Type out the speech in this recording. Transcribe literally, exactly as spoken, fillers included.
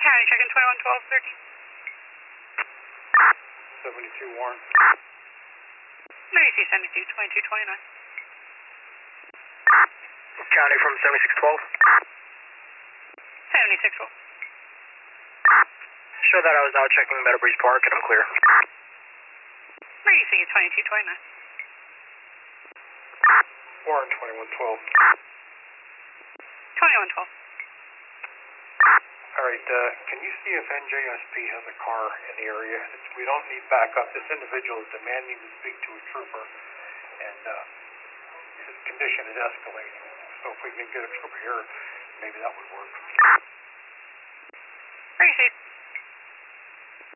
County, check in twenty-one twelve thirteen. seventy-two Warren. W C seventy-two twenty-two twenty-nine. County from seventy-six twelve. seventy-six twelve. Show that I was out checking Meadow Breeze Park and I'm clear. W C twenty-two twenty-nine. Warren twenty-one twelve. twenty-one twelve. All right, uh, can you see if N J S P has a car in the area? It's, we don't need backup. This individual is demanding to speak to a trooper, and uh, his condition is escalating. So if we can get a trooper here, maybe that would work. Appreciate it.